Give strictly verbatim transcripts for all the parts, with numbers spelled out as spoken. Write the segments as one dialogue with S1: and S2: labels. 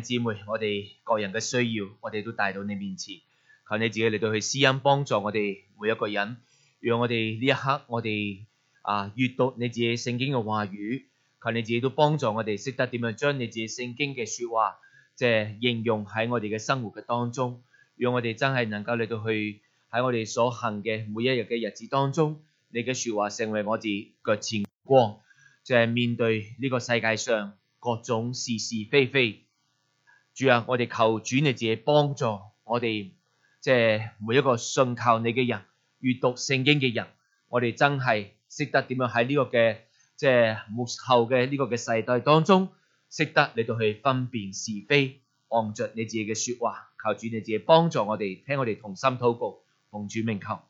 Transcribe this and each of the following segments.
S1: 姊妹，我哋個人嘅需要，我哋都帶到你面前，求你自己嚟到去施恩幫助我哋每一個人，讓我哋呢一刻我哋啊閱讀你自己聖經嘅話語，求你自己都幫助我哋識得點樣將你自己聖經嘅說話，即係應用喺我哋嘅生活嘅當中，讓我哋真係能夠嚟到去喺我哋所行嘅每一日嘅日子當中，你嘅說話成為我哋腳前光，即係面對呢個世界上各種是是非非。主啊，我哋求主你自己幫助我哋，即係每一個信靠你嘅人，閱讀聖經嘅人，我哋真係識得點樣喺呢個嘅即係末後嘅呢個嘅世代當中，識得你到去分辨是非，按着你自己嘅說話，求主你自己幫助我哋，聽我哋同心禱告，奉主名求。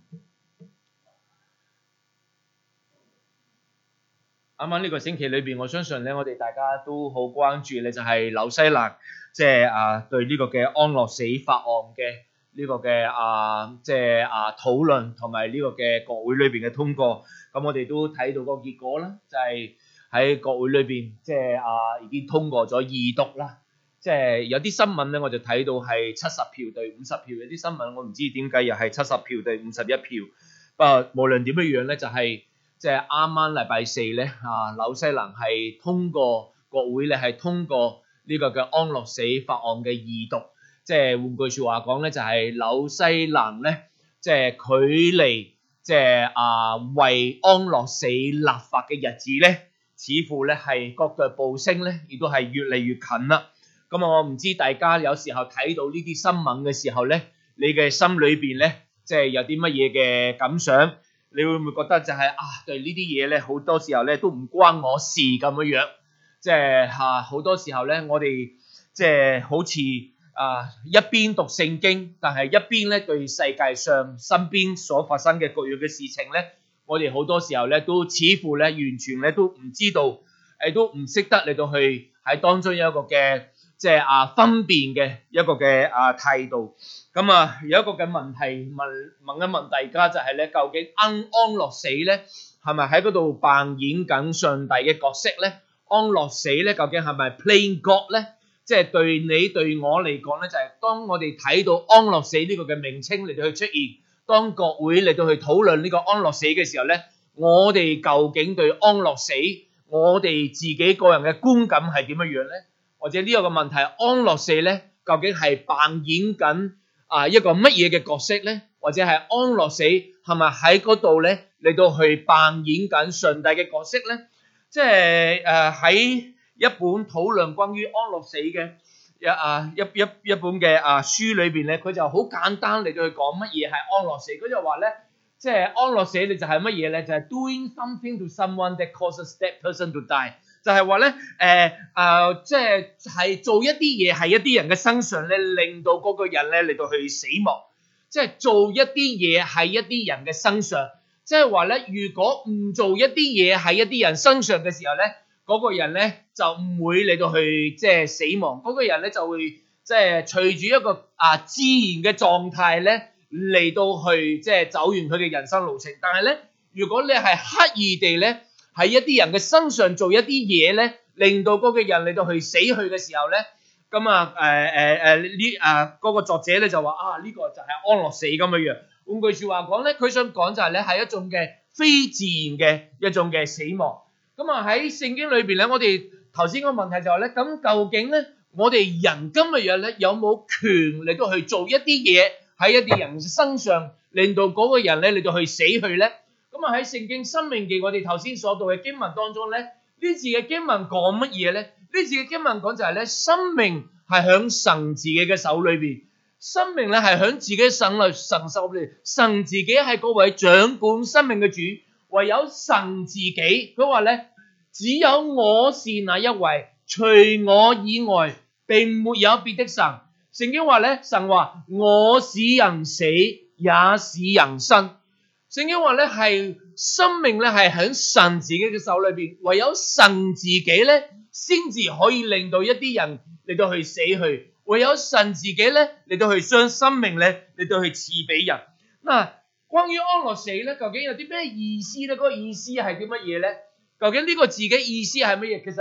S1: 啱啱呢個星期裏邊，我相信咧，我哋大家都好關注咧，就係紐西蘭即係啊對呢個嘅安樂死法案嘅呢個嘅啊即係啊討論，同埋呢個嘅國會裏邊嘅通過。咁我哋都睇到個結果啦，就係喺國會裏邊即係啊已經通過咗二讀啦。即係有啲新聞咧，我就睇到係七十票對五十票，有啲新聞我唔知點解又係七十票對五十一票。不過無論點樣樣咧，就係。即係啱啱禮拜四咧，啊紐西蘭係通過國會咧係通過呢個嘅安樂死法案嘅二讀。即係換句説話講咧，就係紐西蘭咧，即係距離即係啊為安樂死立法嘅日子咧，似乎咧係各腳步聲咧，亦都係越嚟越近啦。咁啊，我唔知大家有時候睇到呢啲新聞嘅時候咧，你嘅心裏邊咧，即係有啲乜嘢嘅感想？你會唔會覺得就係、是、啊對呢啲嘢咧，好多時候咧都唔關我事咁樣樣，即係嚇好多時候咧，我哋即係好似啊一邊讀聖經，但係一邊咧對世界上身邊所發生嘅各樣嘅事情咧，我哋好多時候咧都似乎咧完全咧都唔知道，誒都唔識得嚟到去喺當中有一個嘅即係啊分辨嘅一個嘅啊態度。咁啊，有一個嘅問題問問一問大家就係咧，究竟安安樂死咧係咪喺嗰度扮演緊上帝嘅角色咧？安樂死咧究竟係咪 playing God 咧？即係對你對我嚟講咧，就係當我哋睇到安樂死呢個嘅名稱嚟到去出現，當國會嚟到去討論呢個安樂死嘅時候咧，我哋究竟對安樂死我哋自己個人嘅觀感係點樣樣咧？或者呢個嘅問題，安樂死咧究竟係扮演緊啊一個乜嘢嘅角色咧？或者係安樂死係咪喺嗰度咧嚟到去扮演緊上帝嘅角色咧？即係誒喺一本討論關於安樂死嘅一啊一一一本嘅啊書裏邊咧，佢就好簡單嚟到去講乜嘢係安樂死。佢就話咧，即係安樂死你就係乜嘢咧？就係 doing something to someone that causes that person to die。就係話咧，誒誒，即係係做一啲嘢喺一啲人嘅身上咧，令到嗰個人咧嚟到去死亡。即係做一啲嘢喺一啲人嘅身上，即係話咧，如果唔做一啲嘢喺一啲人身上嘅時候咧，嗰個人咧就唔會嚟到去即係死亡。嗰個人咧就會即係隨住一個啊自然嘅狀態咧嚟到去即係走完佢嘅人生路程。但係咧，如果你係刻意地咧，喺一啲人嘅身上做一啲嘢咧，令到嗰個人嚟到去死去嘅時候咧，咁啊誒誒誒呢啊嗰個作者咧就話啊呢個就係安樂死咁樣樣。換句説話講咧，佢想講就係咧係一種嘅非自然嘅一種嘅死亡。咁啊喺聖經裏邊咧，我哋頭先個問題就係咧，咁究竟咧我哋人今日咧有冇權嚟到去做一啲嘢喺一啲人身上，令到嗰個人咧嚟到去死去咧？咁啊喺聖經申命記我哋頭先所讀嘅經文當中咧，呢次嘅經文講乜嘢咧？呢次嘅經文講就係咧，生命係響神自己嘅手裏邊，生命咧係響自己神裏神手裏，神自己係嗰位掌管生命嘅主，唯有神自己。佢話咧，只有我是那一位，除我以外並沒有別的神。聖經話咧，神話我使人死，也使人生。聖經話咧係生命咧係喺神自己嘅手裏邊，唯有神自己咧先至可以令到一啲人嚟到去死去，唯有神自己咧嚟到去將生命咧嚟到去賜俾人。嗱，關於安樂死咧，究竟有啲咩意思咧？嗰個意思係啲乜嘢咧？究竟呢個字嘅意思係乜嘢？其實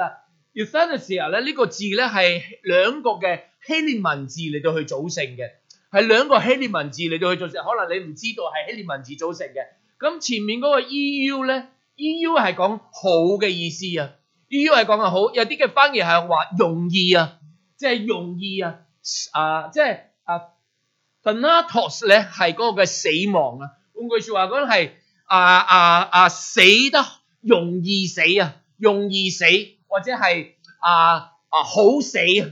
S1: euthanasia 咧呢個字咧係兩個嘅希臘文字嚟到去組成嘅，係兩個希臘文字嚟到去組成，可能你唔知道係希臘文字組成嘅。咁前面嗰個 E U 咧 ，E U 係講好嘅意思啊 ，E U 係講嘅好，有啲嘅翻譯係話容易啊，即係容易啊，啊即係啊 thanatos 咧係嗰個嘅死亡啊，換句説話講係啊啊啊死得容易死啊，容易死或者係啊啊好死啊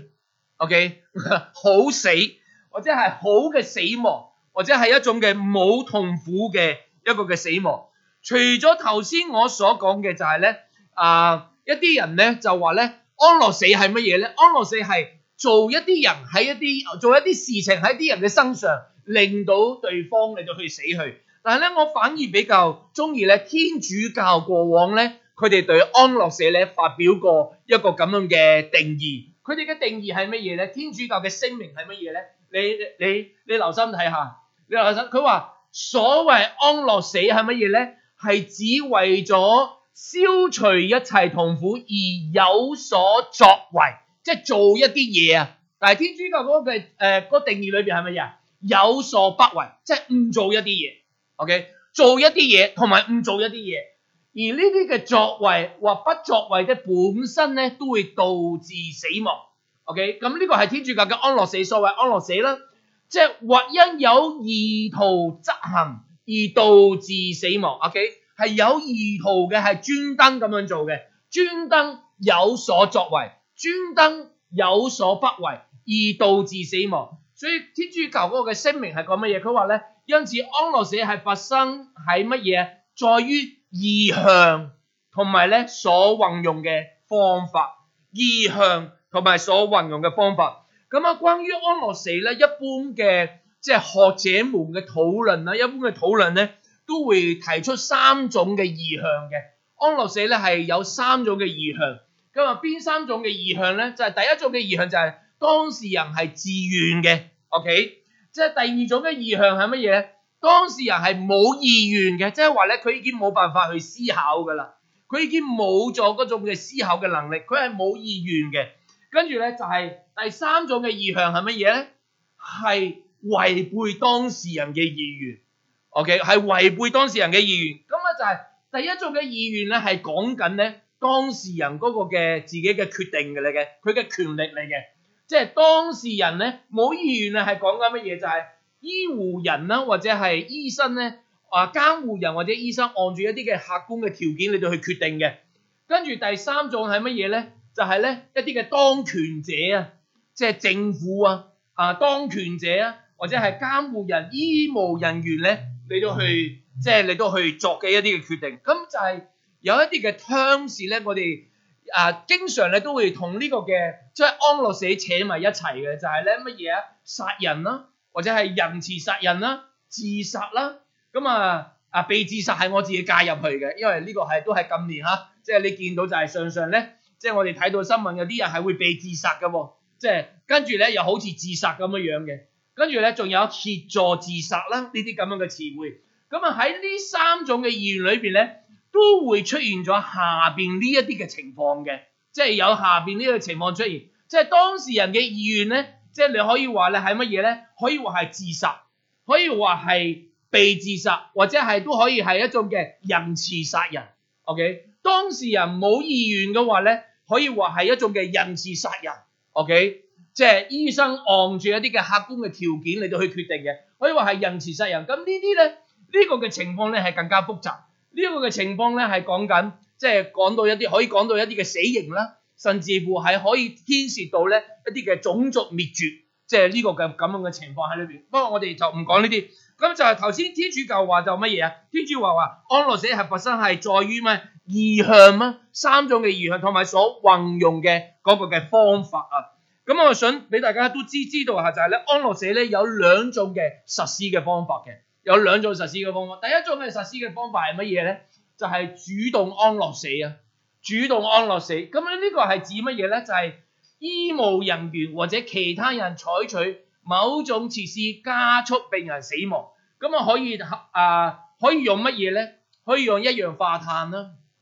S1: ，OK 好死或者係好嘅死亡，或者係一種嘅冇痛苦嘅一個嘅死亡。除咗頭先我所講嘅就係咧啊一啲人咧就話咧安樂死係乜嘢咧？安樂死係做一啲人喺一啲做一啲事情喺啲人嘅身上，令到對方嚟到去死去。但係咧，我反而比較中意咧天主教過往咧，佢哋對安樂死咧發表過一個咁樣嘅定義。佢哋嘅定義係乜嘢咧？天主教嘅聲明係乜嘢咧？你你你留心睇下，你留心，佢話所謂安樂死係乜嘢咧？係只為咗消除一切痛苦而有所作為，即係做一啲嘢啊！但係天主教嗰個嘅誒嗰個定義裏邊係乜嘢啊？有所不為，即係唔做一啲嘢。OK， 做一啲嘢同埋唔做一啲嘢，而呢啲嘅作為或不作為嘅本身咧，都會導致死亡。OK， 咁呢個係天主教嘅安樂死，所謂安樂死啦，即係或因有意圖執行而導致死亡。OK， 係有意圖嘅，係專登咁樣做嘅，專登有所作為，專登有所不為而導致死亡。所以天主教嗰個嘅聲明係講乜嘢？佢話咧，因此安樂死係發生喺乜嘢？在於意向同埋咧所運用嘅方法，意向同埋所運用嘅方法。咁啊，關於安樂死咧，一般嘅即係學者們嘅討論啦，一般嘅討論咧都會提出三種嘅意向嘅。安樂死咧係有三種嘅意向。咁啊，邊三種嘅意向咧？就係、是、第一種嘅意向就係當事人係自願嘅。OK， 即係第二種嘅意向係乜嘢咧？當事人係冇意願嘅，即係話咧佢已經冇辦法去思考噶啦，佢已經冇咗嗰種嘅思考嘅能力，佢係冇意願嘅。跟住咧就係、是、第三種嘅意向係乜嘢咧？係違背當事人嘅意願。OK， 係違背當事人嘅意願。咁啊就係第一種嘅意願咧，係講緊咧當事人嗰個嘅自己嘅決定嘅嚟嘅，佢嘅權力嚟嘅。即係當事人咧冇意願啊，係講緊乜嘢？就係、是、醫護人啦，或者係醫生咧啊，監護人或者醫生按住一啲嘅客觀嘅條件嚟到去決定嘅。跟住第三種係乜嘢咧？就係、是、咧一啲嘅當權者啊，即係政府啊啊當權者啊，或者係監護人、醫務人員咧嚟到去即係嚟到去作嘅一啲嘅決定。咁就係有一啲嘅 terms 咧，我哋啊，經常咧都會同呢個嘅即係安樂死扯埋一齊嘅，就係咧乜嘢啊？殺人啦，或者係仁慈殺人啦、自殺啦。咁啊啊，被自殺係我自己介入去嘅，因為呢個係都係近年嚇，即係你見到就係常常咧，即係我哋睇到新聞有啲人係會被自殺嘅喎，即係跟住咧又好似自殺咁樣樣嘅，跟住咧仲有協助自殺啦呢啲咁樣嘅詞彙。咁啊喺呢三種嘅意願裏邊咧，都會出現咗下邊呢一啲嘅情況嘅，即係有下邊呢個情況出現，即係當事人嘅意願咧，即係你可以話咧係乜嘢咧？可以話係自殺，可以話係被自殺，或者係都可以係一種嘅仁慈殺人。OK， 當事人冇意願嘅話咧，可以話係一種嘅仁慈殺人。OK， 即係醫生按住一啲嘅客觀嘅條件嚟到去決定嘅，可以話係仁慈殺人。咁呢啲咧呢個嘅情況咧係更加複雜。呢個嘅情況咧係講緊，即係講到一啲可以講到一啲嘅死刑啦，甚至乎係可以牽涉到咧一啲嘅種族滅絕，即係呢個嘅咁樣嘅情況喺裏邊。不過我哋就唔講呢啲。咁就係頭先天主教話就乜嘢啊？天主教話安樂死係發生係在於咩意向咩？三種嘅意向同埋所運用嘅嗰個嘅方法啊。咁我想俾大家都知知道下就係咧安樂死咧有兩種嘅實施嘅方法嘅。有兩種實施嘅方法，第一種嘅實施嘅方法係乜嘢咧？就係、是、主動安樂死啊！主動安樂死，咁咧呢個係指乜嘢咧？就係、是、醫務人員或者其他人採取某種設施加速病人死亡，咁啊可以啊可以用乜嘢咧？可以用一氧化碳啦，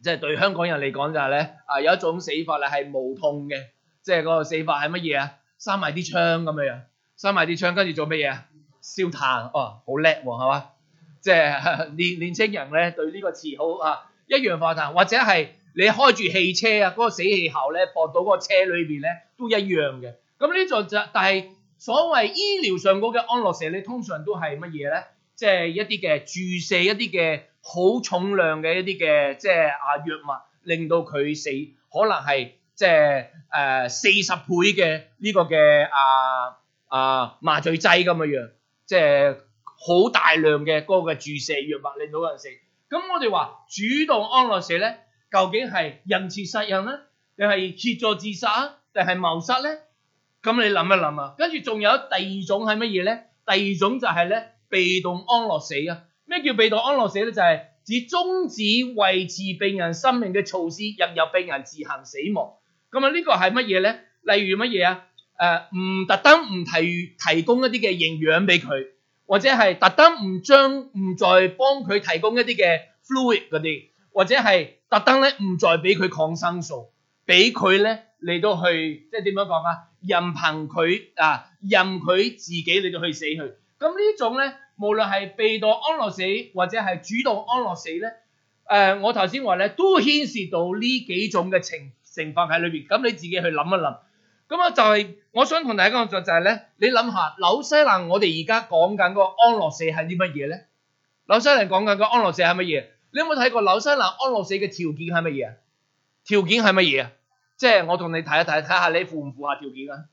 S1: 即係對香港人嚟講就係咧，啊有一種死法咧係無痛嘅，即係嗰個死法係乜嘢啊？閂埋啲窗咁樣樣，閂埋啲窗跟住做乜嘢啊？燒炭，哦，好叻喎，係嘛？即係年年青人咧對呢個詞好啊，一氧化碳，或者係你開住汽車啊，嗰個死氣喉咧駁到嗰個車裏邊咧都一樣嘅。咁呢就就但係所謂醫療上嗰嘅安樂死咧，通常都係乜嘢咧？即係一啲嘅注射一啲嘅好重量嘅一啲嘅即係啊藥物，令到佢死，可能係即係誒四十倍嘅呢個嘅啊啊麻醉劑咁嘅樣，即係好大量嘅嗰個嘅注射藥物令到人死。咁我哋話主動安樂死咧，究竟係人設殺人咧，定係協助自殺啊，定係謀殺咧？咁你諗一諗啊。跟住仲有第二種係乜嘢咧？第二種就係咧被動安樂死啊。咩叫被動安樂死咧？就係指終止維持病人生命嘅措施，任由病人自行死亡。咁啊呢個係乜嘢咧？例如乜嘢啊？誒唔特登唔提提供一啲嘅營養俾佢，或者係特登唔將唔再幫佢提供一啲嘅 fluid 嗰啲，或者係特登咧唔再俾佢抗生素，俾佢咧嚟到去即係點樣講啊？任憑佢啊，任佢自己嚟到去死去。咁呢種咧，無論係被動安樂死或者係主動安樂死咧，誒、呃、我頭先話咧都牽涉到呢幾種嘅情成分喺裏邊。咁你自己去諗一諗。咁啊就係我想同大家講就就係咧，你諗下紐西蘭我哋而家講緊嗰個安樂死係啲乜嘢咧？紐西蘭講緊個安樂死係乜嘢？你有冇睇過紐西蘭安樂死嘅條件係乜嘢啊？條件係乜嘢啊？即係我同你睇一睇，睇下你符唔符合條件啊？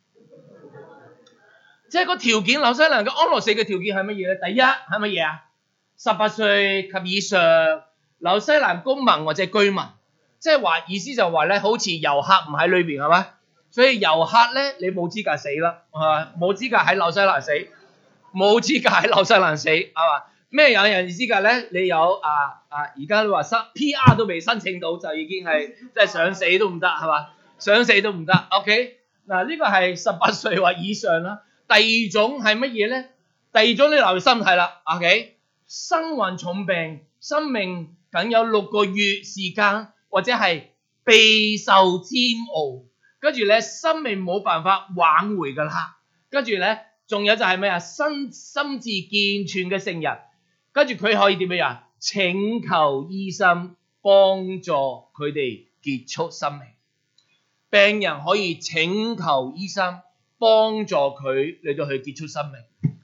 S1: 即係個條件，紐西蘭嘅安樂死嘅條件係乜嘢咧？第一係乜嘢啊？十八歲及以上紐西蘭公民或者居民，即係話意思就話咧，好似遊客唔喺裏邊係咪？所以遊客咧，你冇資格死啦，係嘛？冇資格喺紐西蘭死，冇資格喺紐西蘭死，係嘛？咩有人資格咧？你有啊啊！而家都話申 P R 都未申請到，就已經係即係想死都唔得，係嘛？想死都唔得。OK，嗱呢個係十八歲或以上啦。第二種係乜嘢咧？第二種你留心睇啦。OK，身患重病，生命僅有六個月時間，或者係備受煎熬。跟住咧，生命冇辦法挽回噶啦。跟住咧，仲有就係咩啊？心心智健全嘅成人，跟住佢可以點樣？請求醫生幫助佢哋結束生命。病人可以請求醫生幫助佢嚟到去結束生命。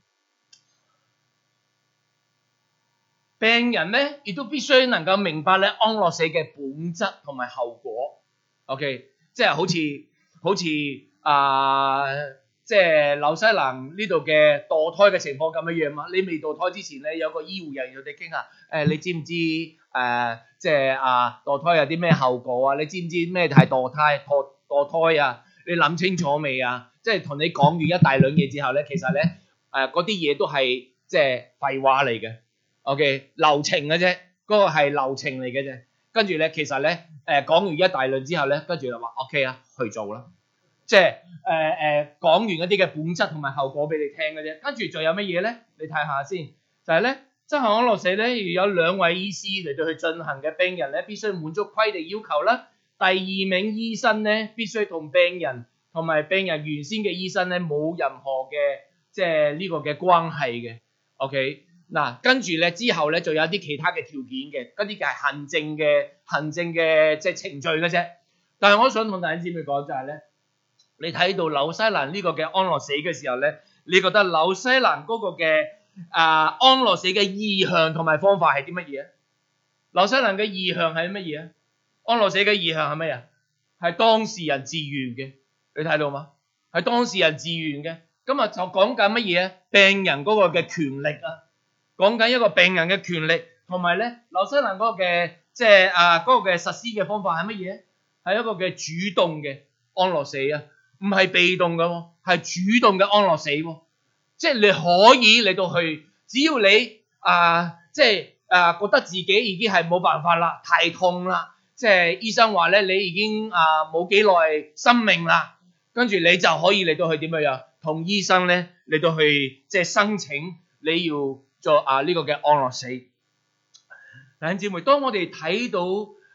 S1: 病人咧，亦都必須能夠明白咧安樂死嘅本質同埋後果。OK，即係好似。好似啊、呃，即係紐西蘭呢度嘅墮胎嘅情況咁樣樣嘛。你未墮胎之前咧，有個醫護人員同你傾下，誒、呃，你知唔知誒、呃，即係啊，墮胎有啲咩後果啊？你知唔知咩係墮胎、墮墮胎啊？你諗清楚未啊？即係同你講完一大輪嘢之後咧，其實咧誒嗰啲嘢都係即係廢話嚟嘅。OK， 流程嘅啫，嗰、那個係流程嚟嘅啫。跟住咧，其實咧，誒講完一大輪之後咧，跟住就話 OK 啊，去做啦。即係誒誒講完一啲嘅本質同埋後果俾你聽嘅啫。跟住仲有乜嘢咧？你睇下先，就係咧執行安樂死咧，要有兩位醫師嚟到去進行嘅。病人咧必須滿足規定要求啦。第二名醫生咧必須同病人同埋病人原先嘅醫生咧冇任何嘅即係呢個嘅關係嘅。OK。嗱，跟住咧之後咧，就有啲其他嘅條件嘅，嗰啲嘅係行政嘅行政嘅即係程序嘅啫。但係我想同大家姊妹講就係咧，你睇到紐西蘭呢個嘅安樂死嘅時候咧，你覺得紐西蘭嗰個嘅啊、呃、安樂死嘅意向同埋方法係啲乜嘢啊？紐西蘭嘅意向係乜嘢啊？安樂死嘅意向係乜嘢？係當事人自願嘅，你睇到嗎？係當事人自願嘅，咁啊就講緊乜嘢啊？病人嗰個嘅權力啊！講緊一個病人嘅權利，同埋咧紐西蘭嗰個嘅即係啊嗰個嘅實施嘅方法係乜嘢？係一個嘅主動嘅安樂死啊，唔係被動嘅喎，係主動嘅安樂死喎。即係你可以嚟到去，只要你啊即係啊覺得自己已經係冇辦法啦，太痛啦，即係醫生話咧你已經啊冇幾耐生命啦，跟住你就可以嚟到去點樣樣，同醫生咧嚟到去即係申請你要做啊呢個嘅安樂死。弟兄姊妹，當我哋睇到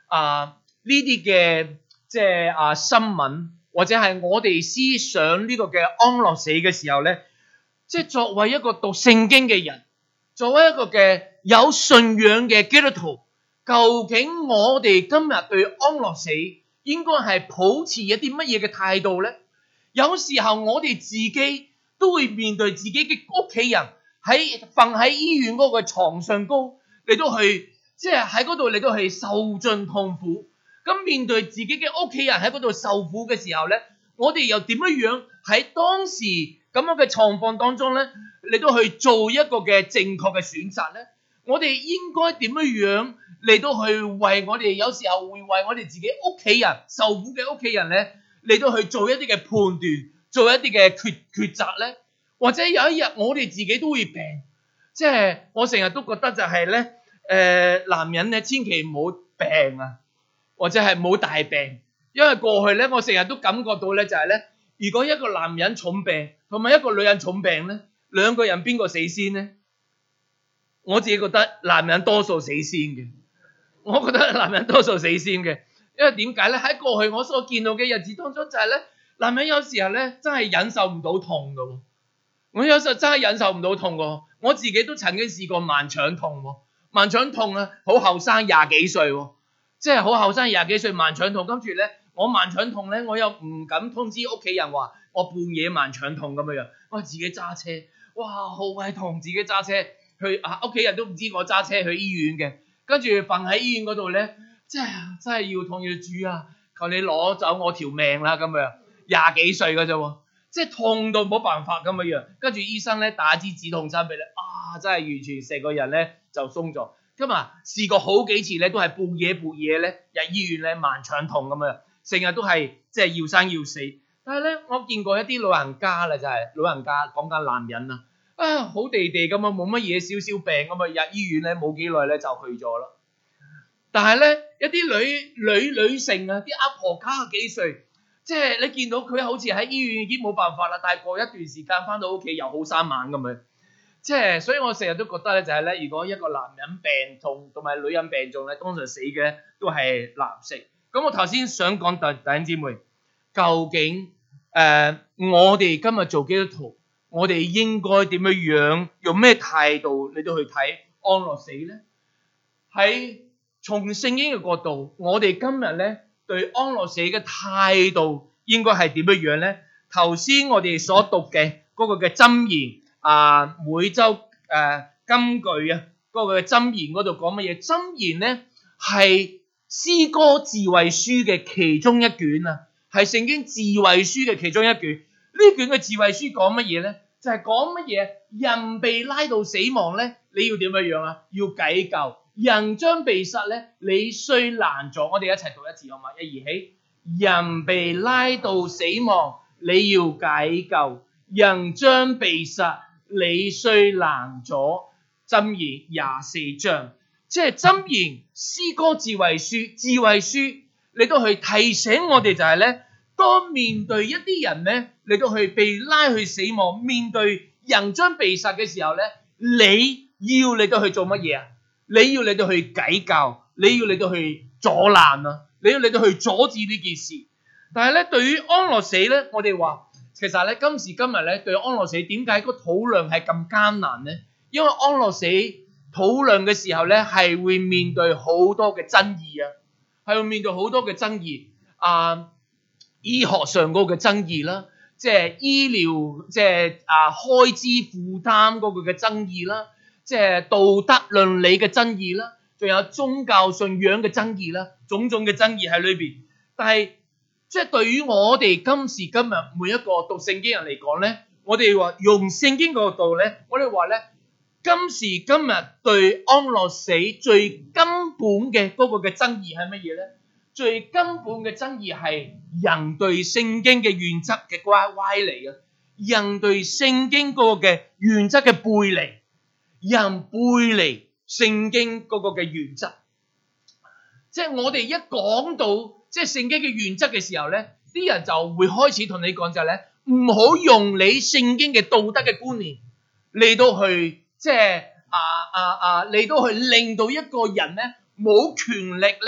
S1: 啊呢啲嘅即係啊新聞，或者係我哋思想呢個嘅安樂死嘅時候咧，即係作為一個讀聖經嘅人，作為一個嘅有信仰嘅基督徒，究竟我哋今日對安樂死應該係抱持一啲乜嘢嘅態度咧？有時候我哋自己都會面對自己嘅屋企人喺瞓喺醫院嗰個床上高，嚟到去即係喺嗰度嚟到去受盡痛苦。咁面對自己嘅屋企人喺嗰度受苦嘅時候咧，我哋又點樣樣喺當時咁樣嘅狀況當中咧，嚟到去做一個嘅正確嘅選擇咧？我哋應該點樣樣嚟到去為我哋有時候會為我哋自己屋企人受苦嘅屋企人咧，嚟到去做一啲嘅判斷，做一啲嘅抉抉擇咧？或者有一日我哋自己都會病，即係我成日都覺得就係咧，誒男人咧千祈唔好病啊，或者係冇大病，因為過去咧我成日都感覺到咧就係咧，如果一個男人重病同埋一個女人重病咧，兩個人邊個死先咧？我自己覺得男人多數死先嘅，我覺得男人多數死先嘅，因為點解咧？喺過去我所見到嘅日子當中就係咧，男人有時候咧真係忍受唔到痛㗎喎。我有時候真係忍受唔到痛喎，我自己都曾經試過盲腸痛喎，盲腸痛啊，好後生廿幾歲喎，即係好後生廿幾歲盲腸痛，跟住咧我盲腸痛咧，我又唔敢通知屋企人話我半夜盲腸痛咁樣樣，我自己揸車，哇好鬼痛，自己揸車去啊，屋企人都唔知我揸車去醫院嘅，跟住瞓喺醫院嗰度咧，真係真係要痛要主啊，求你攞走我條命啦咁樣，廿幾歲㗎啫喎。即係痛到冇辦法咁嘅樣，跟住醫生咧打支止痛針俾你，啊真係完全成個人咧就鬆咗。今日試過好幾次咧，都係半夜半夜咧入醫院咧盲腸痛咁樣，成日都係即係要生要死。但係咧，我見過一啲老人家啦，就係、是、老人家講緊男人啊，啊好地地咁啊，冇乜嘢少少病咁啊，入醫院咧冇幾耐咧就去咗啦。但係咧一啲女女女性啊，啲阿婆九十幾歲。即係你見到佢好似喺醫院已經冇辦法啦，但係過一段時間翻到屋企又好生猛咁樣。即係所以我成日都覺得咧，就係咧，如果一個男人病重同埋女人病重咧，通常死嘅都係男性。咁我頭先想講弟弟兄姊妹，究竟誒、呃、我哋今日做基督徒，我哋應該點樣樣用咩態度嚟到去睇安樂死咧？喺從聖經嘅角度，我哋今日咧。對安樂死嘅態度應該係點樣樣咧？頭先我哋所讀嘅嗰個嘅箴言啊，每周誒、呃、金句啊，嗰、那個嘅箴言嗰度講乜嘢？箴言咧係詩歌智慧書嘅其中一卷啊，係聖經智慧書嘅其中一卷。呢卷嘅智慧書講乜嘢咧？就係講乜嘢？人被拉到死亡咧，你要點樣樣啊？要計較。人將被殺咧，你雖攔阻，我哋一齊讀一次好嘛？一二起，人被拉到死亡，你要解救；人將被殺，你雖攔阻。箴言廿四章，即係箴言詩歌智慧書，智慧書你都去提醒我哋就係咧，當面對一啲人咧，你都去被拉去死亡，面對人將被殺嘅時候咧，你要你都去做乜嘢啊？你要你到去計較，你要你到去阻攔啊！你要你到去阻止呢件事。但係咧，對於安樂死咧，我哋話其實咧，今時今日咧，對安樂死點解個討論係咁艱難咧？因為安樂死討論嘅時候咧，係會面對好多嘅爭議啊，係會面對好多嘅爭議啊，醫學上嗰個嘅爭議啦，即係醫療即係啊開支負擔嗰個嘅爭議啦。即係道德倫理嘅爭議啦，仲有宗教信仰嘅爭議啦，種種嘅爭議喺裏邊。但係即係對於我哋今時今日每一個讀聖經人嚟講咧，我哋話用聖經角度咧，我哋話咧，今時今日對安樂死最根本嘅嗰個嘅爭議係乜嘢咧？最根本嘅爭議係人對聖經嘅原則嘅歪歪嚟啊！人對聖經嗰個嘅原則嘅背離。人背離聖經嗰個嘅原則，即係我哋一講到即係聖經嘅原則嘅時候咧，啲人就會開始同你講就係咧，唔好用你聖經嘅道德嘅觀念嚟到去即係啊啊啊嚟到去令到一個人咧冇權力咧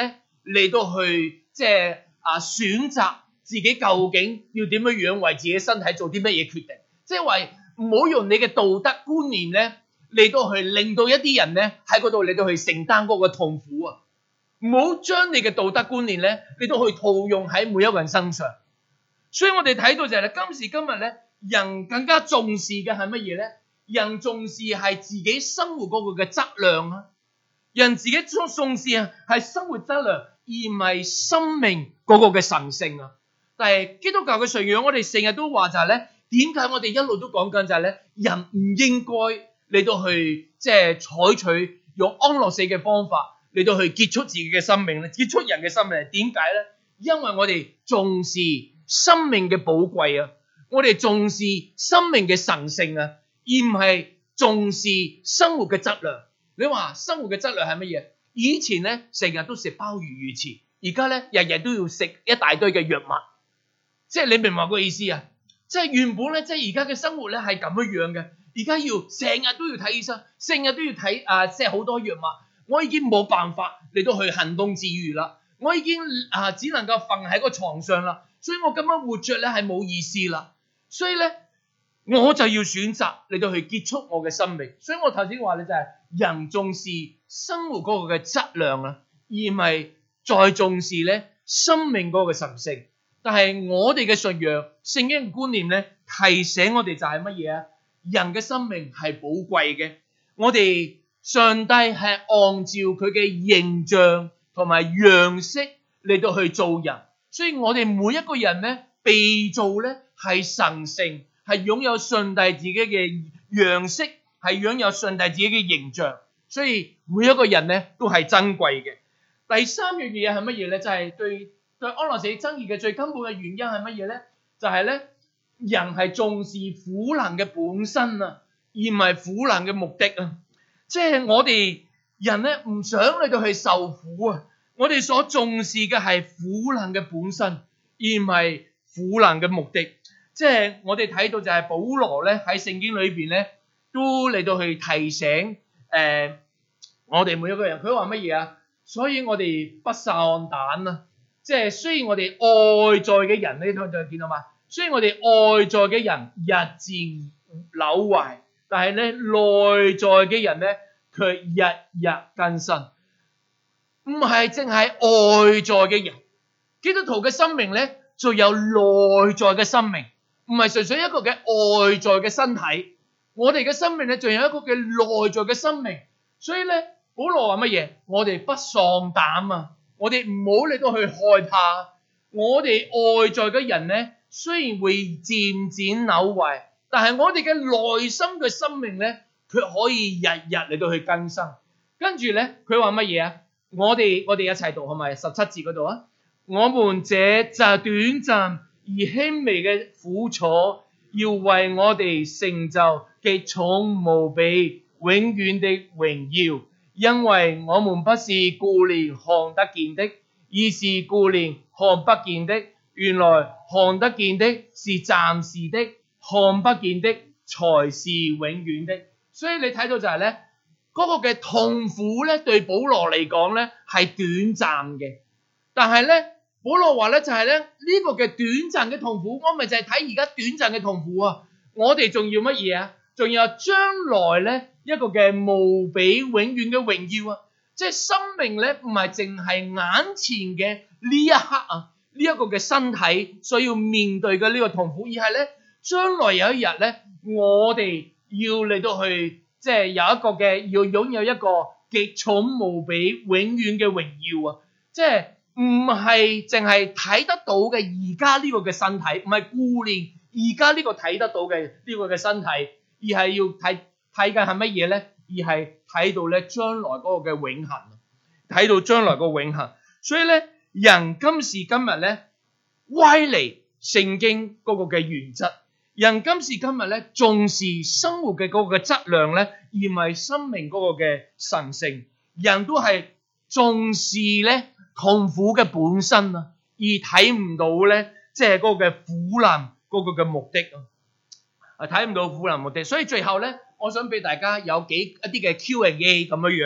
S1: 嚟到去即係啊選擇自己究竟要點樣樣為自己身體做啲乜嘢決定，即係話唔好用你嘅道德觀念咧嚟到去令到一啲人咧喺嗰度嚟到去承擔嗰個痛苦啊！唔好將你嘅道德觀念咧嚟到去套用喺每一個人身上。所以我哋睇到就係咧，今時今日咧，人更加重視嘅係乜嘢咧？人重視係自己生活嗰個嘅質量啊！人自己重重視啊係生活質量，而唔係生命嗰個嘅神聖啊！但係基督教嘅信仰，我哋成日都話就係咧，點解我哋一路都講緊就係咧，人唔應該嚟到去即係採取用安樂死嘅方法嚟到去結束自己嘅生命咧，結束人嘅生命。點解咧？因為我哋重視生命嘅寶貴啊，我哋重視生命嘅神聖啊，而唔係重視生活嘅質量。你話生活嘅質量係乜嘢？以前咧成日都食鮑魚魚翅，而家咧日日都要食一大堆嘅藥物，即係你明白個意思啊？即係原本咧，即係而家嘅生活咧係咁樣樣嘅，而家要成日都要睇醫生，成日都要睇啊，即係好多藥物。我已經冇辦法嚟到去行動自如啦，我已經啊只能夠瞓喺個床上啦，所以我咁樣活着咧係冇意思啦。所以咧，我就要選擇嚟到去結束我嘅生命。所以我頭先話你就係人重視生活嗰個嘅質量啊，而唔係再重視咧生命嗰個神聖。但係我哋嘅信仰、聖經嘅觀念咧，提醒我哋就係乜嘢啊？人嘅生命係寶貴嘅，我哋上帝係按照佢嘅形象同埋樣式嚟到去做人，所以我哋每一個人咧被造咧係神聖，係擁有上帝自己嘅樣式，係擁有上帝自己嘅形象，所以每一個人咧都係珍貴嘅。第三樣嘢係乜嘢咧？就係、是、對對安樂死爭議嘅最根本嘅原因係乜嘢咧？就係、是、咧人係重視苦難嘅本身啊，而唔係苦難嘅目的啊。即係我哋人咧唔想嚟到去受苦啊，我哋所重視嘅係苦難嘅本身，而唔係苦難嘅目的。即係我哋睇到就係保羅咧喺聖經裏邊咧都嚟到去提醒誒、呃、我哋每一個人，佢話乜嘢啊？所以我哋不喪膽啊！即係雖然我哋外在嘅人，你睇到見到嘛？雖然我哋外在嘅人日漸朽壞，但係咧內在嘅人咧卻日日更新。唔係淨係外在嘅人，基督徒嘅生命咧仲有內在嘅生命，唔係純粹一個嘅外在嘅身體。我哋嘅生命咧仲有一個嘅內在嘅生命，所以咧保羅話乜嘢？我哋不喪膽啊！我哋唔好嚟到去害怕。我哋外在嘅人咧雖然會漸漸朽壞，但係我哋嘅內心嘅生命咧，佢可以日日嚟到去更新。跟住咧，佢話乜嘢啊？我哋我哋一齊讀，係咪十七節嗰度啊？我們這就短暫而輕微嘅苦楚，要為我哋成就極重無比、永遠的榮耀。因為我們不是顧念看得見的，而是顧念看不見的。原來看得見的是暫時的，看不見的才是永遠的。所以你睇到就係咧，嗰個嘅痛苦咧，對保羅嚟講咧係短暫嘅。但係咧，保羅話咧就係咧呢個嘅短暫嘅痛苦，我咪就係睇而家短暫嘅痛苦啊！我哋仲要乜嘢啊？仲有將來咧一個嘅無比永遠嘅榮耀啊！即係生命咧唔係淨係眼前嘅呢一刻啊，呢一個嘅身體所要面對嘅呢個痛苦，而係咧將來有一日咧，我哋要嚟到去即係有一個嘅要擁有一個極重無比永遠嘅榮耀啊！即係唔係淨係睇得到嘅而家呢個嘅身體，唔係顧念而家呢個睇得到嘅呢個嘅身體。而係要睇睇緊係乜嘢咧？而係睇到咧將來嗰個嘅永恆，睇到將來個永恆。所以咧，人今時今日咧歪離聖經嗰個嘅原則，人今時今日咧重視生活嘅嗰個嘅質量咧，而唔係生命嗰個嘅神聖。人都係重視咧痛苦嘅本身啊，而睇唔到咧即係嗰個嘅苦難嗰個嘅目的啊。啊，睇唔到苦難目的，所以最後咧，我想俾大家有幾一啲嘅 Q and A 咁樣樣，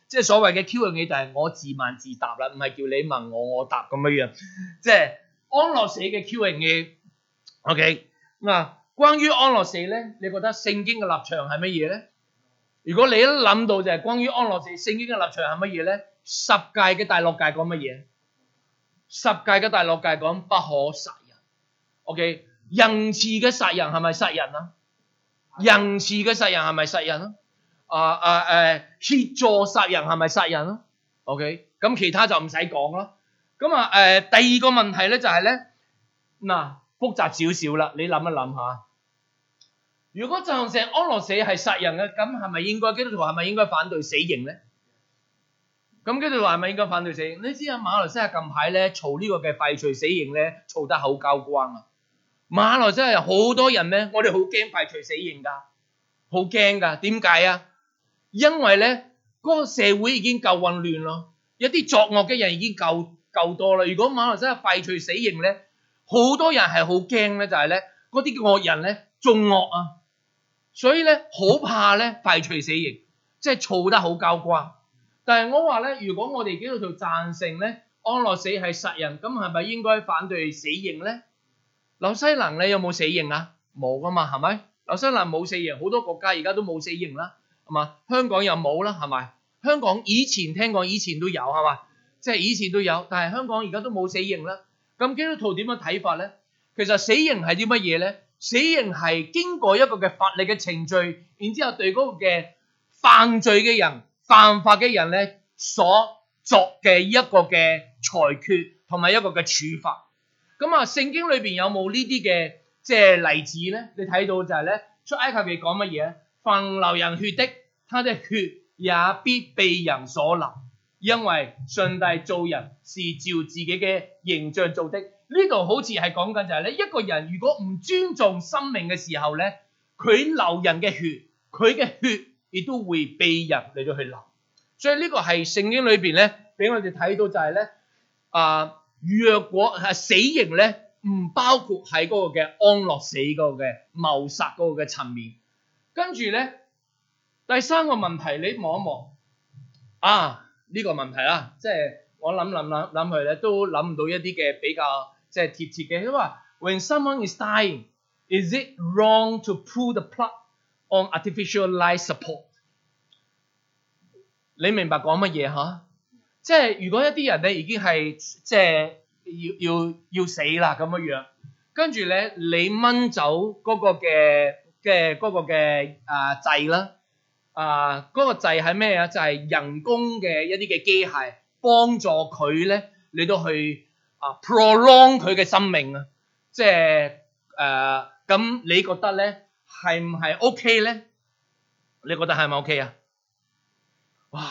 S1: 即係所謂嘅 Q and A 就係我自問自答啦，唔係叫你問我我答咁樣樣。即係安樂死嘅 Q and A。OK， 嗱，關於安樂死咧，你覺得聖經嘅立場係乜嘢咧？如果你一諗到就係關於安樂死，聖經嘅立場係乜嘢咧？十誡嘅第六誡講乜嘢？十誡嘅第六誡講不可殺人。OK， 仁慈嘅殺人係咪殺人啊？仁慈嘅殺人係咪殺人啊？啊啊誒，協助殺人係咪殺人啊 ？OK， 咁其他就唔使講啦。咁啊誒，第二個問題咧就係咧，嗱，複雜少少啦，你諗一諗下。如果就成安樂死係殺人嘅，咁係咪應該基督徒係咪應該反對死刑咧？咁基督徒係咪應該反對死刑？你知啊，馬來西亞近排咧嘈呢個嘅廢除死刑咧，嘈得好交關啊！馬來西亞有好多人咧，我哋好驚廢除死刑噶，好驚噶。點解啊？因為咧，嗰個社會已經夠混亂咯，一啲作惡嘅人已經夠夠多啦。如果馬來西亞廢除死刑咧，好多人係好驚咧，就係咧嗰啲惡人咧仲惡啊，所以咧好怕咧廢除死刑，即係嘈得好交關。但係我話咧，如果我哋基督徒贊成咧安樂死係殺人，咁係咪應該反對死刑咧？紐西蘭咧有冇死刑啊？冇噶嘛，係咪？紐西蘭冇死刑，好多國家而家都冇死刑啦。係嘛？香港又冇啦，係咪？香港以前聽講以前都有，係嘛？即係以前都有，但係香港而家都冇死刑啦。咁基督徒點樣睇法咧？其實死刑係啲乜嘢咧？死刑係經過一個嘅法律嘅程序，然之後對嗰個嘅犯罪嘅人、犯法嘅人咧所作嘅一個嘅裁決同埋一個嘅處罰。咁啊，聖經裏邊有冇呢啲嘅即係例子咧？你睇到就係咧，出埃及記講乜嘢？凡流人血的，他的血也必被人所流，因為上帝造人是照自己嘅形象做的。呢度好似係講緊就係咧，一個人如果唔尊重生命嘅時候咧，佢流人嘅血，佢嘅血亦都會被人嚟到去流。所以呢個係聖經裏邊咧，俾我哋睇到就係咧，啊，若果係死刑咧，唔包括喺嗰個嘅安樂死嗰個嘅謀殺嗰個嘅層面。跟住咧，第三個問題你望一望啊，呢個問題啦，即係我諗諗諗諗佢咧，都諗唔到一啲嘅比較即係貼切嘅。佢話 When someone is dying, is it wrong to pull the plug on artificial life support？ 你明白講乜嘢吓？即係如果一啲人咧已經係即係要要要死啦咁樣樣，跟住咧你掹走嗰個嘅嘅嗰個嘅啊掣啦，啊嗰個掣係咩啊？就係人工嘅一啲嘅機械幫助佢咧，你都去啊 prolong 佢嘅生命啊，即係誒咁你覺得咧係唔係 OK 咧？你覺得係咪 OK 啊？哇！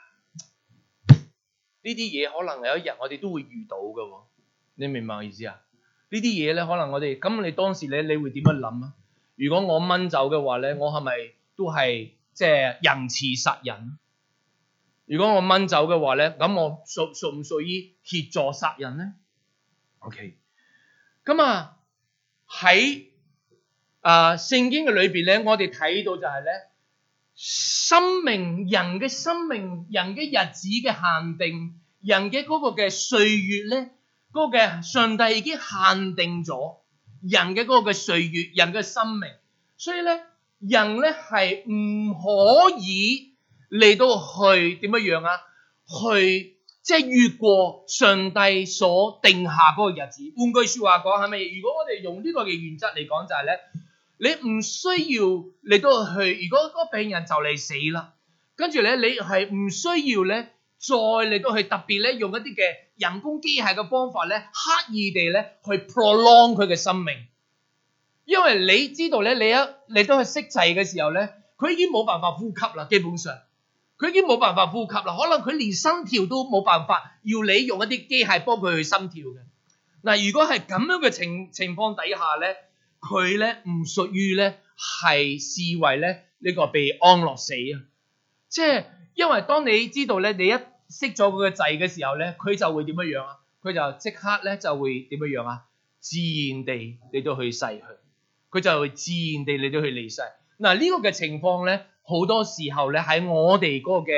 S1: 呢啲嘢可能有一日我哋都會遇到㗎喎，你明白我意思啊？呢啲嘢咧可能我哋咁你當時咧你會點樣諗啊？如果我掹走嘅話咧，我係咪都係即係仁慈殺人？如果我掹走嘅話咧，咁我屬屬唔屬於協助殺人咧 ？OK， 咁啊喺啊聖經嘅裏邊咧，我哋睇到就係咧，生命人嘅生命人嘅日子嘅限定，人嘅嗰個嘅歲月咧，嗰個嘅上帝已經限定咗。人嘅嗰個嘅歲月，人嘅生命，所以咧，人咧係唔可以嚟到去點樣樣啊？去即係越過上帝所定下嗰個日子。換句說話講係咪？如果我哋用呢個嘅原則嚟講就係咧，你唔需要嚟到去。如果嗰個病人就嚟死啦，跟住咧你係唔需要咧再嚟到去特別咧用一啲嘅人工機械嘅方法咧，刻意地咧去 prolong 佢嘅生命，因為你知道咧，你一你都係識滯嘅時候咧，佢已經冇辦法呼吸啦，基本上佢已經冇辦法呼吸啦，可能佢連心跳都冇辦法，要你用一啲機械幫佢去心跳嘅。嗱，如果係咁樣嘅情情況底下咧，佢咧唔屬於咧係視為咧呢個被安樂死啊，即係因為當你知道咧，你一熄咗佢個掣嘅時候咧，佢就會點樣樣啊？佢就即刻咧就會點樣樣啊？自然地你都去逝去，佢就會自然地你都去離世。嗱，呢個嘅情況咧，好多時候咧喺我哋嗰個嘅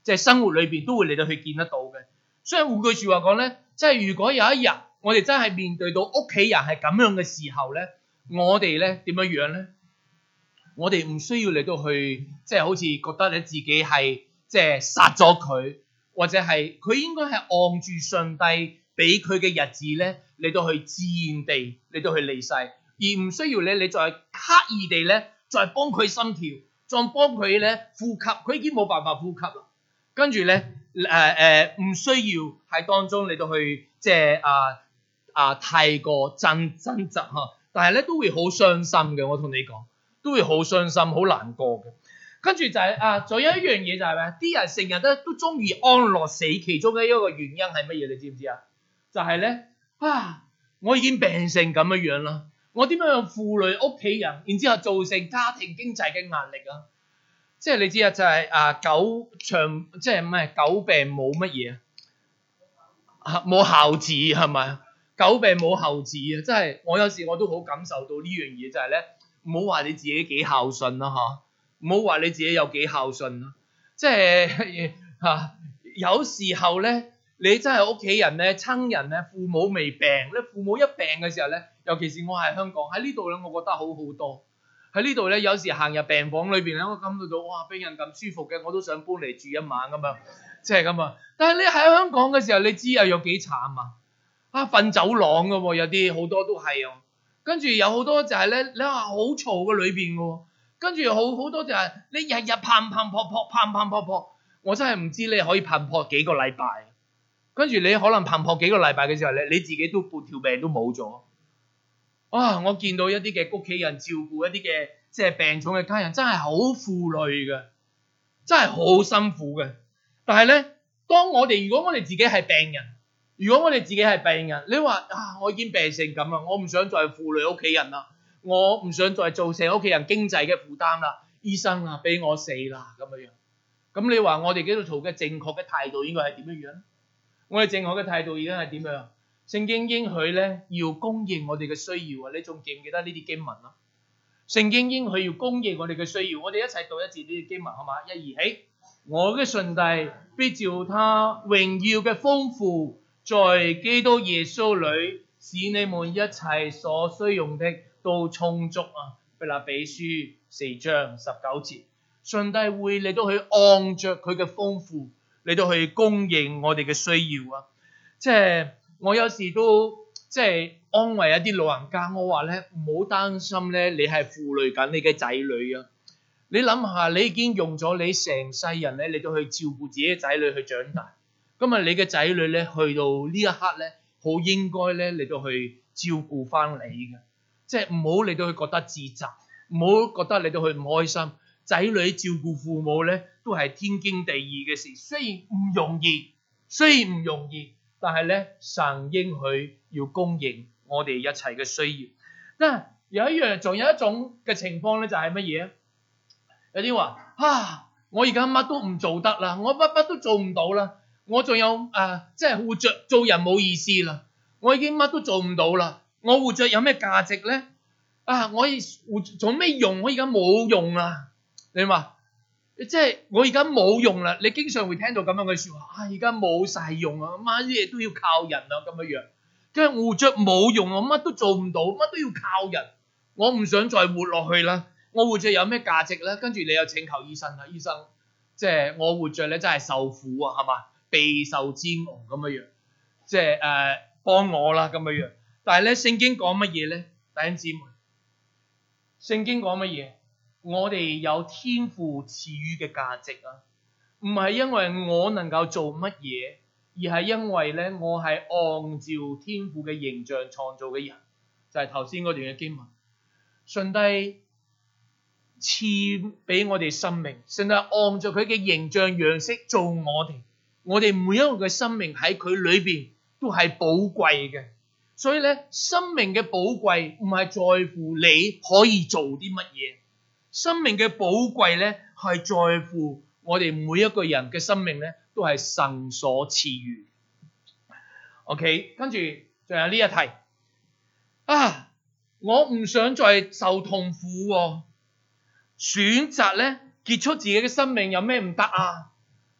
S1: 即係生活裏邊都會嚟到去見得到嘅。所以換句説話講咧，即係如果有一日我哋真係面對到屋企人係咁樣嘅時候咧，我哋咧點樣樣咧？我哋唔需要嚟到去即係好似覺得你自己係即係殺咗佢，或者係佢應該係按住上帝俾佢嘅日子咧嚟到去自然地嚟到去離世，而唔需要咧你再刻意地咧再幫佢心跳，再幫佢咧呼吸，佢已經冇辦法呼吸啦。跟住咧誒誒唔需要喺當中嚟到去即係啊啊太過掙掙扎嚇，但係咧都會好傷心嘅。我同你講，都會好傷心、好難過嘅。跟住就係、是、啊，仲有一樣嘢就係咩？啲人成日都都中意安樂死，其中嘅一個原因係乜嘢？你知唔知啊？就係、是、咧啊，我已經病成咁樣樣啦，我點樣樣負累屋企人，然之後造成家庭經濟嘅壓力啊？即係你知啊，就係、是、啊久長，即係唔係久病冇乜嘢啊？冇孝子係咪？久病冇孝子啊！即係我有時我都好感受到呢樣嘢，就係咧，唔好話你自己幾孝順啦嚇，唔好話你自己有幾孝順啦。即係嚇、啊、有時候咧，你真係屋企人咧、親人咧、父母未病咧，父母一病嘅時候咧，尤其是我喺香港喺呢度咧，我覺得好好多。喺呢度咧，有時行入病房裏邊咧，我感覺到哇，俾人咁舒服嘅，我都想搬嚟住一晚咁樣，即係咁啊！但係你喺香港嘅時候，你知又有幾慘啊！啊，瞓走廊嘅喎，有啲好多都係啊。跟住有好多就係咧，你話好嘈嘅裏邊嘅喎。跟住好好多就係你日日砰砰撲撲砰砰撲撲，我真係唔知你可以砰撲幾個禮拜。跟住你可能砰撲幾個禮拜嘅時候咧，你自己都半條命都冇咗。啊！我見到一啲嘅屋企人照顧一啲嘅即係病重嘅家人，真係好負累嘅，真係好辛苦嘅。但係咧，當我哋如果我哋自己係病人，如果我哋自己係病人，你話啊，我已經病成咁啦，我唔想再負累屋企人啦，我唔想再造成屋企人經濟嘅負擔啦，醫生啊，俾我死啦咁樣樣。咁你話我哋基督徒嘅正確嘅態度應該係點樣樣？我哋正確嘅態度已經係點樣？聖經應許咧要供應我哋嘅需要啊！你仲記唔記得呢啲經文啊？聖經應許要供應我哋嘅需要，我哋一齊讀一次呢啲經文好嘛？一二起，我嘅上帝必照他榮耀嘅豐富，在基督耶穌裏，使你們一切所需用的都充足啊！腓立比書四章十九節，上帝會嚟到去按着佢嘅豐富嚟到去供應我哋嘅需要啊！即係。我有時都即係安慰一啲老人家，我話咧唔好擔心咧，你係負累緊你嘅仔女啊！你諗下，你已經用咗你成世人咧嚟到去照顧自己嘅仔女去長大，咁啊你嘅仔女咧去到呢一刻咧，好應該咧嚟到去照顧翻你嘅，即係唔好嚟到去覺得自責，唔好覺得嚟到去唔開心。仔女照顧父母咧都係天經地義嘅事，雖然唔容易，雖然唔容易。但係咧，神應許要供應我哋一切嘅需要。但有一樣，仲有一種嘅情況咧，就係乜嘢？有啲話啊，我而家乜都唔做得啦，我乜乜都做唔到啦，我仲有誒，即係活着做人冇意思啦，我已經乜都做唔到啦，我活着有咩價值咧？啊，我活做咩用？我而家冇用啦，你話？即係我而家冇用啦，你經常會聽到咁樣嘅說話，啊而家冇晒用啊，乜啲嘢都要靠人啊咁樣樣，跟住活着冇用啊，乜都做唔到，乜都要靠人，我唔想再活落去啦，我活着有咩價值咧？跟住你又請求醫生啦，醫生，即係我活着咧真係受苦啊，係嘛，備受煎熬咁樣樣，即係誒幫我啦咁樣樣，但係咧聖經講乜嘢咧？弟兄姊妹，聖經講乜嘢？我哋有天父賜予嘅價值啊，唔係因為我能夠做乜嘢，而係因為咧我係按照天父嘅形象創造嘅人，就係頭先嗰段嘅經文。上帝賜俾我哋生命，上帝按照佢嘅形象樣式做我哋，我哋每一個嘅生命喺佢裏邊都係寶貴嘅，所以咧生命嘅寶貴唔係在乎你可以做啲乜嘢。生命嘅寶貴咧，係在乎我哋每一個人嘅生命咧，都係神所賜予。OK， 跟住仲有呢一題啊！我唔想再受痛苦喎，選擇咧結束自己嘅生命有咩唔得啊？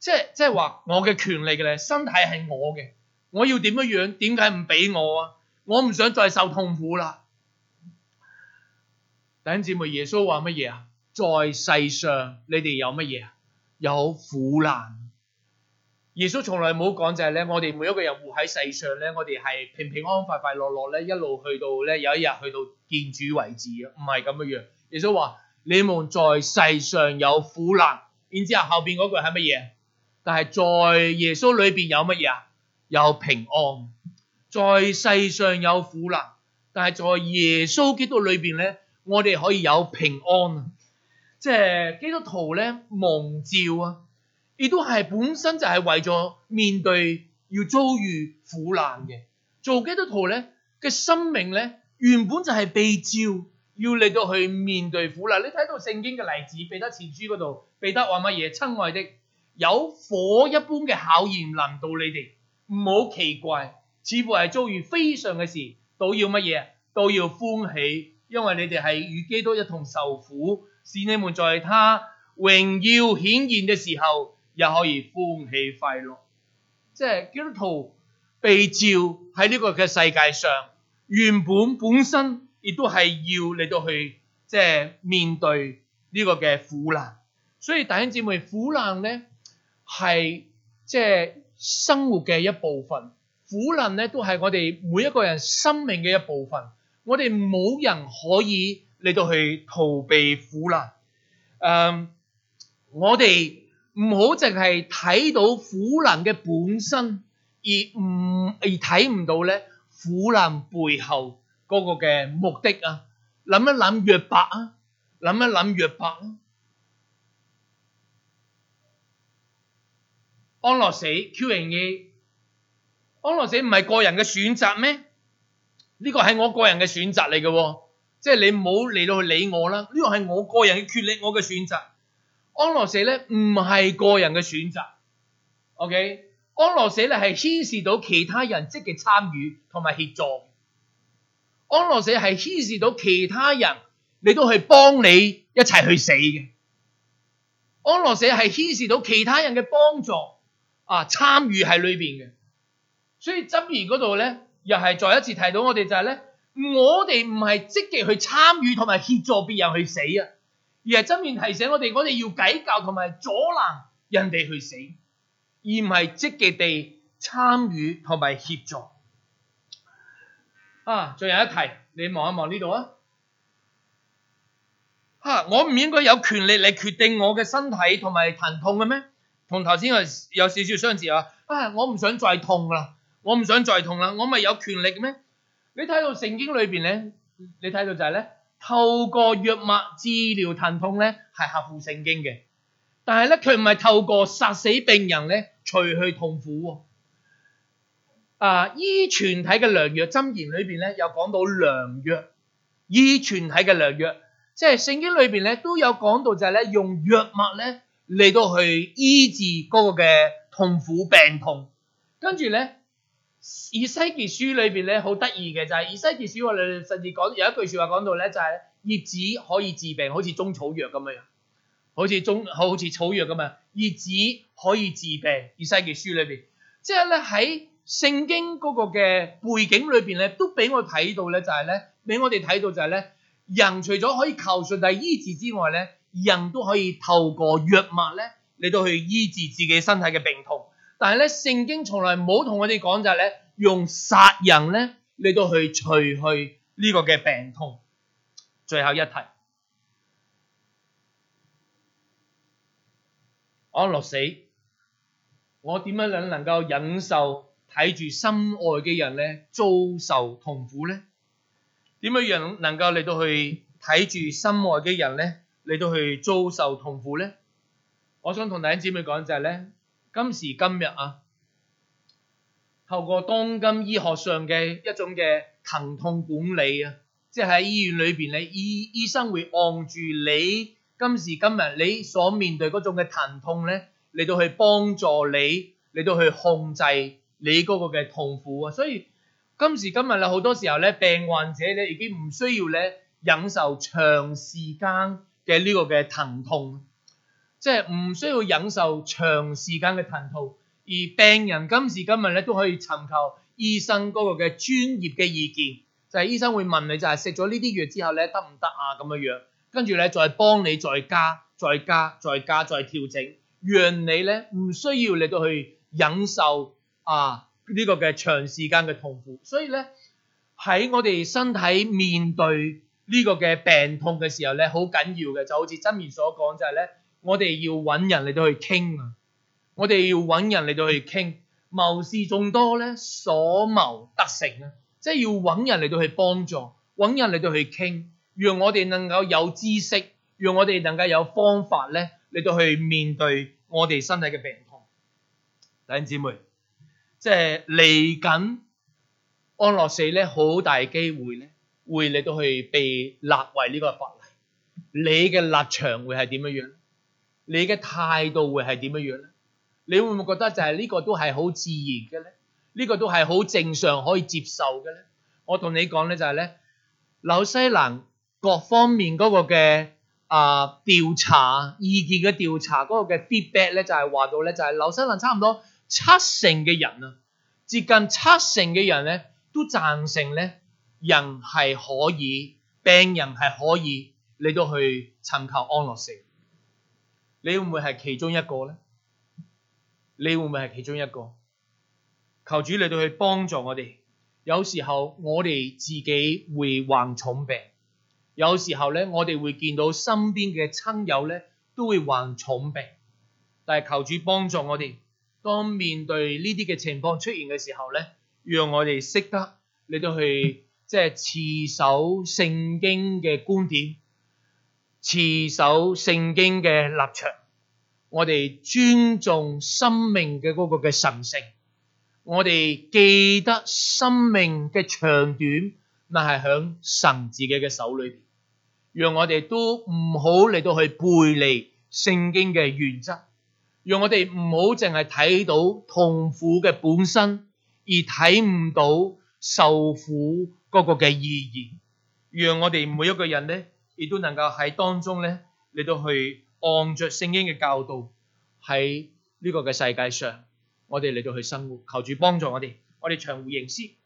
S2: 即係即係話我嘅權利嘅咧，身體係我嘅，我要點樣樣？點解唔俾我啊？我唔想再受痛苦啦。弟兄姊妹，耶穌話乜嘢啊？在世上你哋有乜嘢啊？有苦難。耶穌從來冇講就係咧，我哋每一個人活喺世上咧，我哋係平平安安、快快樂樂咧，一路去到咧有一日去到見主為止啊，唔係咁樣樣。耶穌話：你們在世上有苦難，然之後後邊嗰句係乜嘢？但係在耶穌裏邊有乜嘢啊？有平安。在世上有苦難，但係在耶穌基督裏邊咧，我哋可以有平安啊！即係基督徒咧蒙召啊！亦都係本身就係為咗面對要遭遇苦難嘅。做基督徒咧嘅生命咧，原本就係被召要嚟到去面對苦難。你睇到聖經嘅例子，彼得前書嗰度，彼得話乜嘢？親愛的，有火一般嘅考驗臨到你哋，唔好奇怪，似乎係遭遇非常嘅事，都要乜嘢？都要歡喜，因為你哋係與基督一同受苦，使你們在他榮耀顯現嘅時候，又可以歡喜快樂。即係基督徒被召喺呢個嘅世界上，原本本身亦都係要嚟到去即係面對呢個嘅苦難。所以弟兄姊妹，苦難咧係即係生活嘅一部分，苦難咧都係我哋每一個人生命嘅一部分。我哋冇人可以嚟到去逃避苦難。誒、嗯，我哋唔好淨係睇到苦難嘅本身，而唔而睇唔到咧苦難背後嗰個嘅目的啊！諗一諗約伯啊，諗一諗約伯啊，安樂死 Q and A， 安樂死唔係個人嘅選擇咩？呢個係我個人嘅選擇嚟嘅，即係你唔好嚟到去理我啦。呢個係我個人嘅決定，我嘅選擇。安樂死咧唔係個人嘅選擇 ，OK？ 安樂死咧係牽涉到其他人積極參與同埋協助。安樂死係牽涉到其他人你都去幫你一齊去死嘅。安樂死係牽涉到其他人嘅幫助啊，參與喺裏邊嘅。所以箴言嗰度咧，又係再一次提到我哋就係咧，我哋唔係積極去參與同埋協助別人去死啊。而係箴言提醒我哋，我哋要計較同埋阻攔人哋去死，而唔係積極地參與同埋協助。啊，仲有一題，你望一望呢度啊。嚇，我唔應該有權利嚟決定我嘅身體同埋疼痛嘅咩？同頭先係有少少相似啊。啊，我唔想再痛啦，我唔想再痛啦，我咪有權力咩？你睇到聖經裏邊咧，你睇到就係咧。透過藥物治療疼痛咧，係合乎聖經嘅，但係咧佢唔係透過殺死病人咧除去痛苦。啊，醫全體嘅良藥，箴言裏邊咧有講到良藥，醫全體嘅良藥，即係聖經裏邊咧都有講到就係咧用藥物咧嚟到去醫治嗰個嘅痛苦病痛。跟住咧以西結書裏邊咧好得意嘅就係、是、以西結書我哋甚至講有一句說話講到咧就係、是、葉子可以治病，好似中草藥咁樣，好似中好似草藥咁樣，葉子可以治病。以西結書裏邊，即係咧喺聖經嗰個嘅背景裏邊咧，都俾我睇到咧就係咧，俾我哋睇到就係咧，人除咗可以求上帝醫治之外咧，人都可以透過藥物咧嚟到去醫治自己身體嘅病痛。但係咧，聖經從來冇同我哋講就係咧，用殺人咧嚟到去除去呢個嘅病痛。最後一題，安樂死，我點樣能能夠忍受睇住心愛嘅人咧遭受痛苦咧？點樣樣能夠嚟到去睇住心愛嘅人咧嚟到去遭受痛苦咧？我想同弟兄姊妹講就係咧。今時今日啊，透過當今醫學上嘅一種嘅疼痛管理啊，即係喺醫院裏邊咧，醫醫生會按住你今時今日你所面對嗰種嘅疼痛咧，嚟到去幫助你，嚟到去控制你嗰個嘅痛苦啊。所以今時今日啦，好多時候咧，病患者咧已經唔需要咧忍受長時間嘅呢個嘅疼痛。 即係唔需要忍受長時間嘅疼痛，而病人今時今日咧都可以尋求醫生嗰個嘅專業嘅意見，就係醫生會問你就係食咗呢啲藥之後咧得唔得啊咁樣樣，跟住咧再幫你再加、再加、再加、再調整，讓你咧唔需要你到去忍受啊呢個嘅長時間嘅痛苦。所以咧喺我哋身體面對呢個嘅病痛嘅時候咧，好緊要嘅，就好似箴言所講就係咧，我哋要揾人嚟到去傾啊，我哋要揾人嚟到去傾，謀士眾多咧，所謀得成啊，即係要揾人嚟到去幫助，揾人嚟到去傾，讓我哋能夠有知識，讓我哋能夠有方法咧嚟到去面對我哋身體嘅病痛。弟兄姊妹，即係嚟緊安樂死咧，好大機會咧，會嚟到去被立為呢個法例。你嘅立場會係點樣樣？你嘅態度會係點樣樣咧？你會唔會覺得就係呢個都係好自然嘅咧？呢個都係好正常可以接受嘅咧？我同你講咧就係咧，紐西蘭各方面嗰個嘅啊調查意見嘅調查嗰個嘅 feedback 咧，就係話到咧就係紐西蘭差唔多七成嘅人啊，接近七成嘅人咧都贊成咧，人係可以，病人係可以你都去尋求安樂死。你會唔會係其中一個咧？你會唔會係其中一個？求主嚟到去幫助我哋。有時候我哋自己會患重病，有時候咧我哋會見到身邊嘅親友咧都會患重病，但係求主幫助我哋，當面對呢啲嘅情況出現嘅時候咧，讓我哋識得嚟到去即係持守聖經嘅觀點，持守聖經嘅立場，我哋尊重生命嘅嗰個嘅神聖，我哋記得生命嘅長短，那係響神自己嘅手裏邊，讓我哋都唔好嚟到去背離聖經嘅原則，讓我哋唔好淨係睇到痛苦嘅本身，而睇唔到受苦嗰個嘅意義，讓我哋每一個人咧，亦都能夠喺當中咧嚟到去按着聖經嘅教導喺呢個嘅世界上，我哋嚟到去生活。求主幫助我哋，我哋長互凝思。